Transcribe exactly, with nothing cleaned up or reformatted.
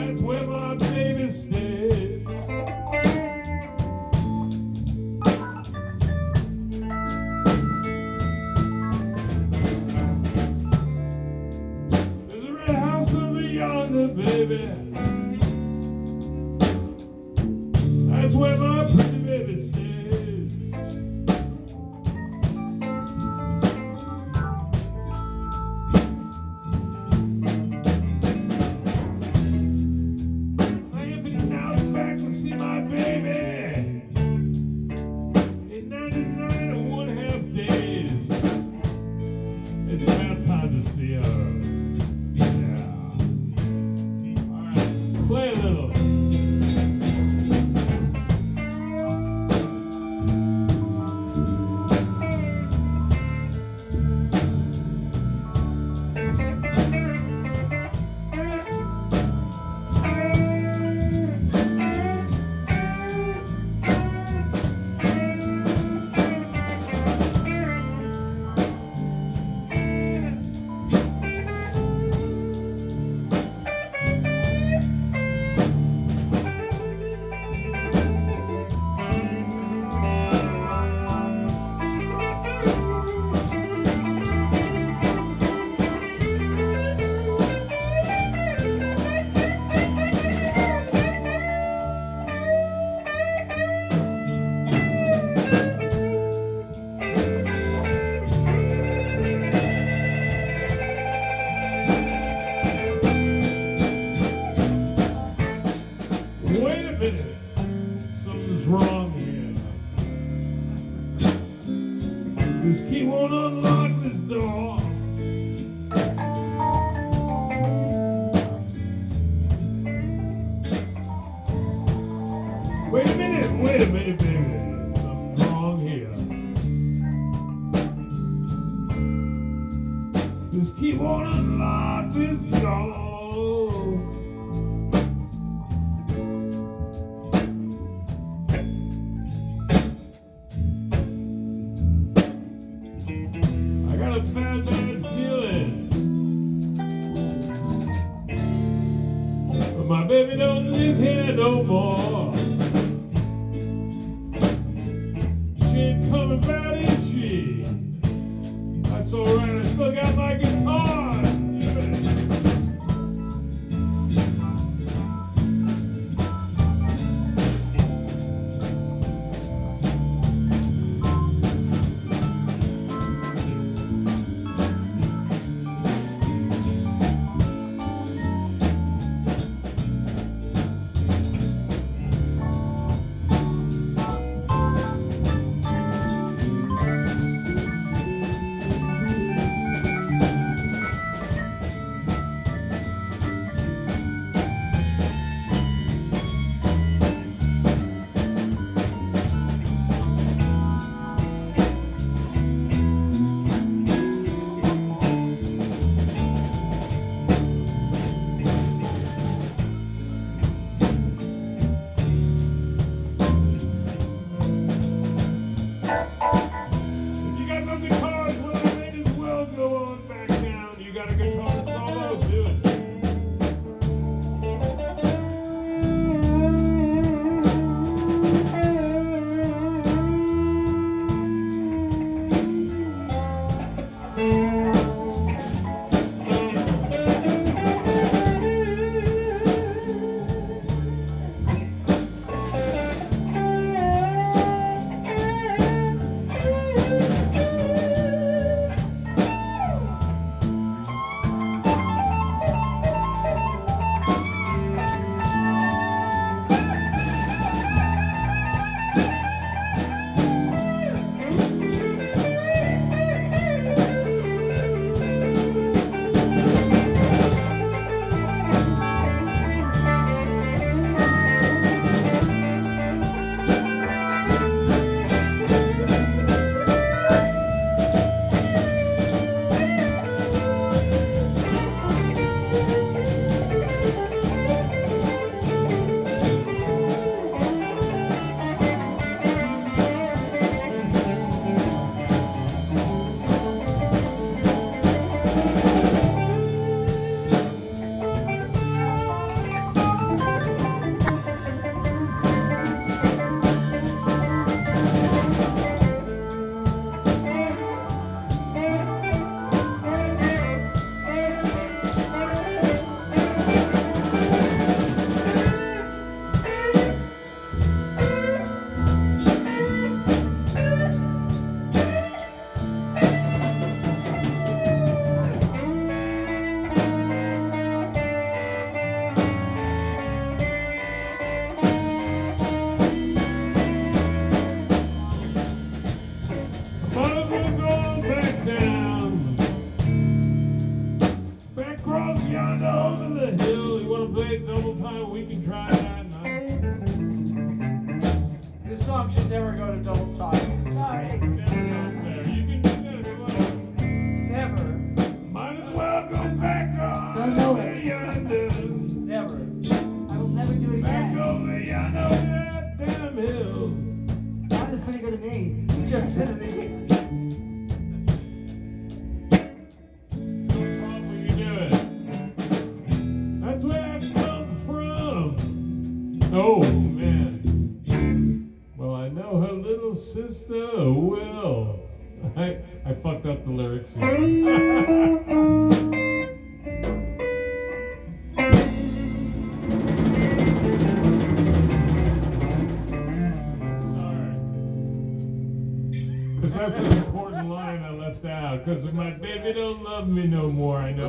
That's where my baby stays. There's a red house over yonder, baby. That's where my pretty baby stays. See my baby in ninety-nine and one half days. It's about time to see her. Yeah. All right, play a little. Wait a minute, something's wrong here. This key won't unlock this door. Wait a minute, wait a minute, baby. Something's wrong here. This key won't unlock this door. I got a bad, bad feeling. But my baby don't live here no more. She ain't coming back, is she? That's alright, I still got my guitar. double time, we can try that. No. This song should never go to double time. Sorry. Never goes there. You can do that if you want. Never. Might as well go back on. Don't know it. Yonder. Never. I will never do it Back again. over yonder that damn hill. Sounded pretty good to me. You just did it again. No problem, we can do it. That's where I come from. Oh, man. Well, I know her little sister will. I, I fucked up the lyrics here. Because that's an important line I left out. Because my baby don't love me no more. I know